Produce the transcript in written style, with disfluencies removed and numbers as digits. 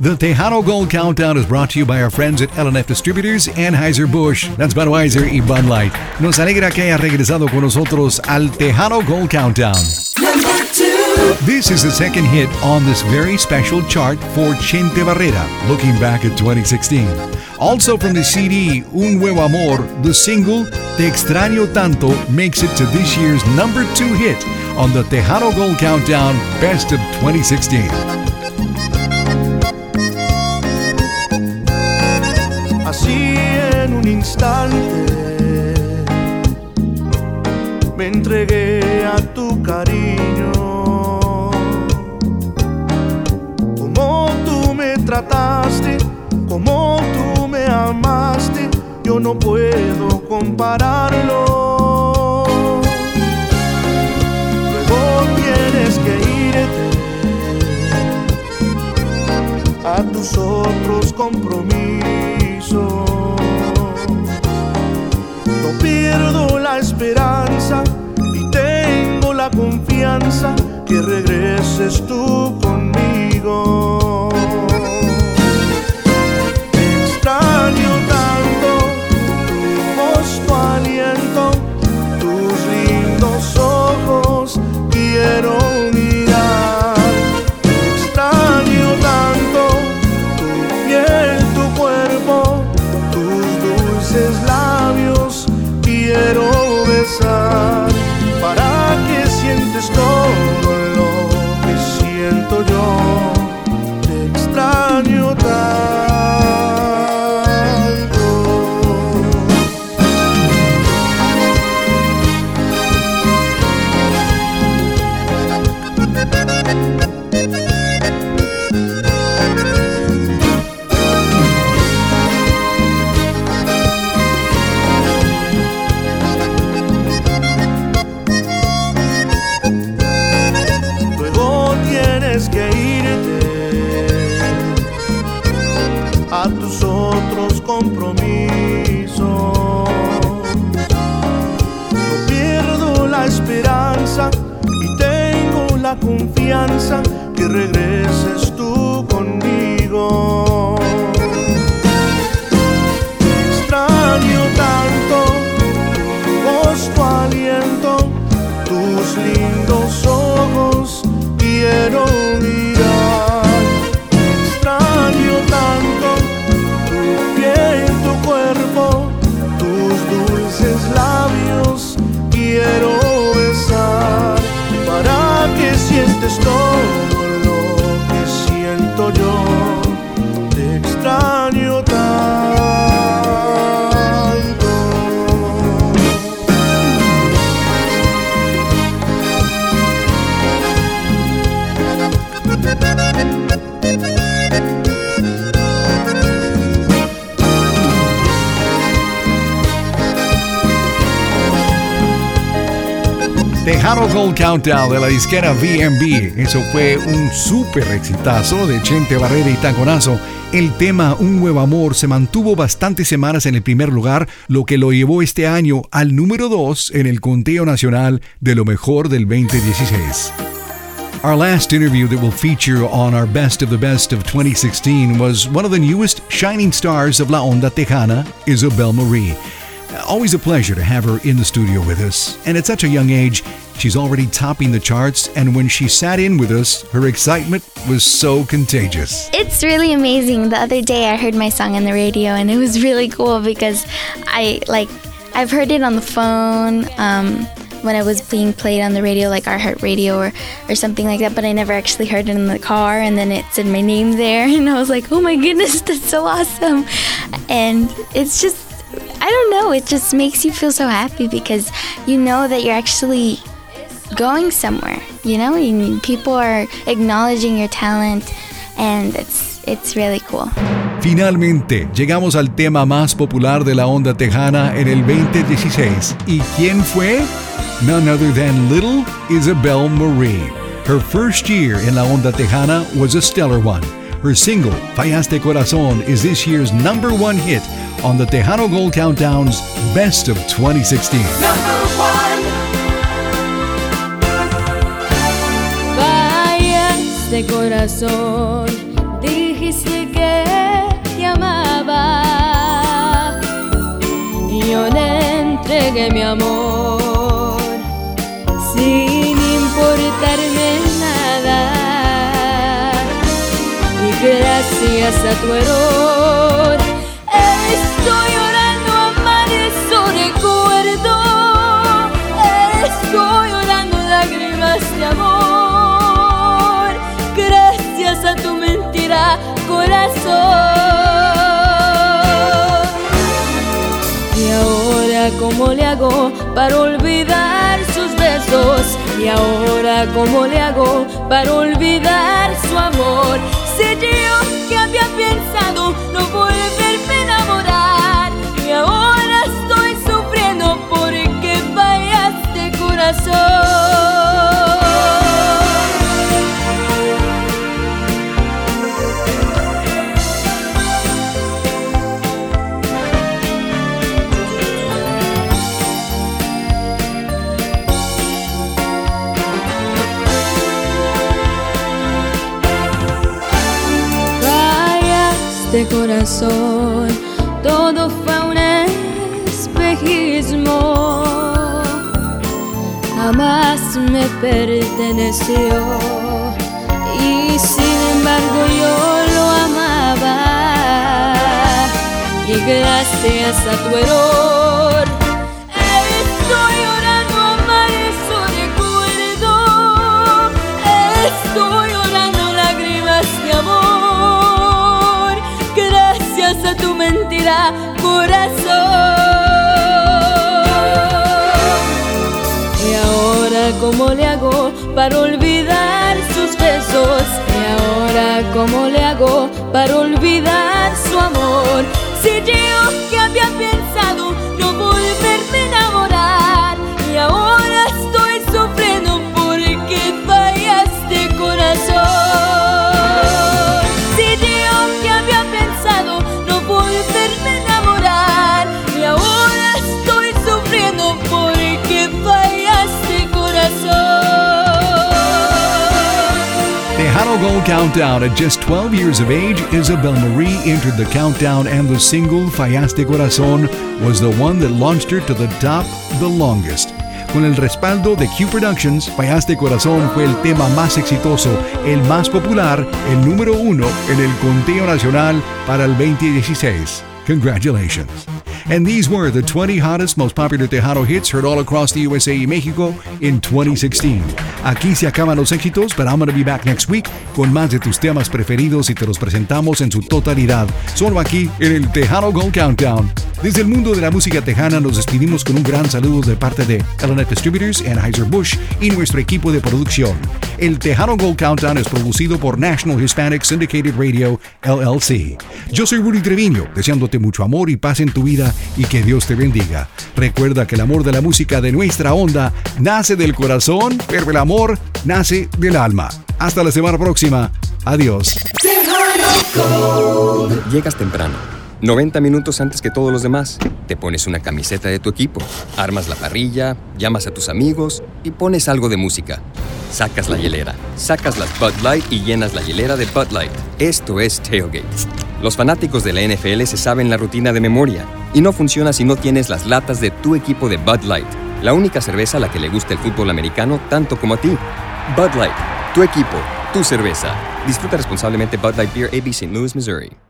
The Tejano Gold Countdown is brought to you by our friends at L&F Distributors, Anheuser-Busch, that's Budweiser y Bud Light. Nos alegra que haya regresado con nosotros al Tejano Gold Countdown. Number 2. This is the second hit on this very special chart for Chente Barrera, looking back at 2016. Also from the CD Un Nuevo Amor, the single Te Extraño Tanto makes it to this year's number 2 hit on the Tejano Gold Countdown Best of 2016. Así en un instante me entregué a tu cariño. Como tú me trataste, como tú me amaste, yo no puedo compararlo. Luego tienes que irte a tus otros compromisos. No pierdo la esperanza y tengo la confianza que regreses tú conmigo. Te extraño tanto, tu voz, tu aliento, tus lindos ojos, quiero mirar. Te extraño tanto, tu piel, tu cuerpo, tus dulces labios, quiero besar, para que sientes todo lo que siento yo. Te extraño tanto. Que irte a tus otros compromisos. No pierdo la esperanza y tengo la confianza que regreses tú conmigo. Te extraño tanto, tu voz, tu aliento, tus lindos ojos, quiero mirar. Te extraño tanto, tu piel, tu cuerpo, tus dulces labios, quiero besar, para que sientes todo lo que siento yo. Te extraño tanto. Tejano Gold Countdown de la disquera VMB. Eso fue un súper exitazo de Chente Barrera y Taconazo. El tema Un Nuevo Amor se mantuvo bastantes semanas en el primer lugar, lo que lo llevó este año al número 2 en el conteo nacional de lo mejor del 2016. Our last interview that will feature on our Best of the Best of 2016 was one of the newest shining stars of La Onda Tejana, Isabel Marie. Always a pleasure to have her in the studio with us. And at such a young age, she's already topping the charts. And when she sat in with us, her excitement was so contagious. It's really amazing. The other day I heard my song on the radio and it was really cool because I've heard it on the phone when it was being played on the radio, like our Heart Radio or something like that, but I never actually heard it in the car, and then it said my name there and I was like, oh my goodness, that's so awesome. And it's just, I don't know, it just makes you feel so happy because you know that you're actually going somewhere, you know, and people are acknowledging your talent, and it's really cool. Finalmente, llegamos al tema más popular de la onda tejana en el 2016. ¿Y quién fue? None other than little Isabel Marie. Her first year in la onda tejana was a stellar one. Her single, Fallaste Corazón, is this year's number 1 hit on the Tejano Gold Countdown's Best of 2016. Number 1. Fallaste corazón, dije dijiste que te amaba, yo le entregué mi amor sin importarme nada, y gracias a tu error estoy llorando amar eso recuerdo, estoy llorando lágrimas de amor, gracias a tu mentira, corazón. Y ahora cómo le hago para olvidar sus besos, y ahora cómo le hago para olvidar su amor, si yo que había pensado no volverme a enamorar, y ahora estoy sufriendo porque fallaste, corazón. Fallaste, corazón, todo fue un espejismo, jamás me perteneció, y sin embargo yo lo amaba, y gracias a tu error estoy llorando amar eso recuerdo, estoy llorando lágrimas de amor, gracias a tu mentira, corazón. Y ahora cómo le hago para olvidar sus besos, y ahora cómo le hago para olvidar su amor, si yo que había pensado no volverme a enamorar, y ahora estoy sufriendo porque fallaste, corazón. Si yo que había pensado no volverme a enamorar, y ahora estoy sufriendo porque fallaste, corazón. Tejano Gold Countdown. At just 12 years of age, Isabel Marie entered the countdown, and the single Fallaste Corazón was the one that launched her to the top the longest. Con el respaldo de Q Productions, Fallaste Corazón fue el tema más exitoso, el más popular, el número 1 en el conteo nacional para el 2016. Congratulations. And these were the 20 hottest, most popular Tejano hits heard all across the USA y México in 2016. Aquí se acaban los éxitos, but I'm going to be back next week con más de tus temas preferidos y te los presentamos en su totalidad, solo aquí en el Tejano Gold Countdown. Desde el mundo de la música tejana nos despedimos con un gran saludo de parte de L&F Distributors, Anheuser-Busch y nuestro equipo de producción. El Tejano Gold Countdown es producido por National Hispanic Syndicated Radio, LLC. Yo soy Rudy Treviño, deseándote mucho amor y paz en tu vida y que Dios te bendiga. Recuerda que el amor de la música de nuestra onda nace del corazón, pero el amor nace del alma. Hasta la semana próxima. Adiós. Llegas temprano, 90 minutos antes que todos los demás. Te pones una camiseta de tu equipo, armas la parrilla, llamas a tus amigos y pones algo de música. Sacas la hielera, sacas las Bud Light y llenas la hielera de Bud Light. Esto es Tailgate. Los fanáticos de la NFL se saben la rutina de memoria y no funciona si no tienes las latas de tu equipo de Bud Light, la única cerveza a la que le gusta el fútbol americano tanto como a ti. Bud Light, tu equipo, tu cerveza. Disfruta responsablemente. Bud Light Beer, AB, St. Louis, Missouri.